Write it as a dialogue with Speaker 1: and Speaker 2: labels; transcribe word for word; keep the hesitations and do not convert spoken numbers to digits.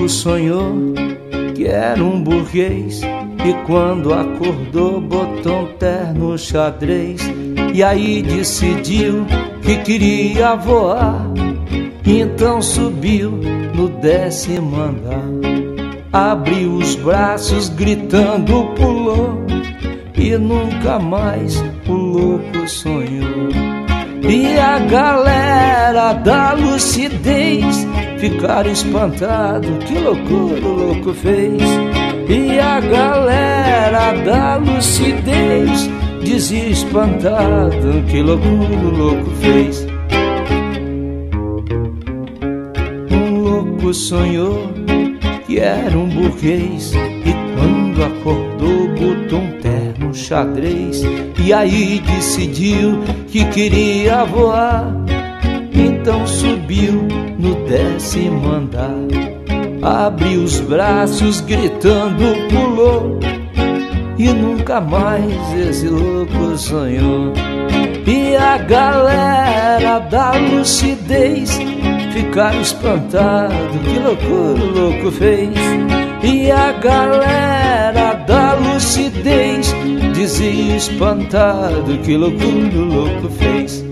Speaker 1: louco sonhou que era um burguês, e quando acordou botou um terno xadrez. E aí decidiu que queria voar, então subiu no décimo andar. Abriu os braços gritando pulou, e nunca mais o louco sonhou. E a galera da lucidez ficaram espantados, que loucura o louco fez. E a galera da lucidez dizia espantado, que loucura o louco fez. Um louco sonhou que era um burguês, e quando acordou botou um terno xadrez. E aí decidiu que queria voar, então subiu no décimo andar. Abriu os braços gritando pulou, e nunca mais esse louco sonhou. E a galera da lucidez ficaram espantados, que loucura o louco fez. E a galera da lucidez dizia espantado, que loucura o louco fez.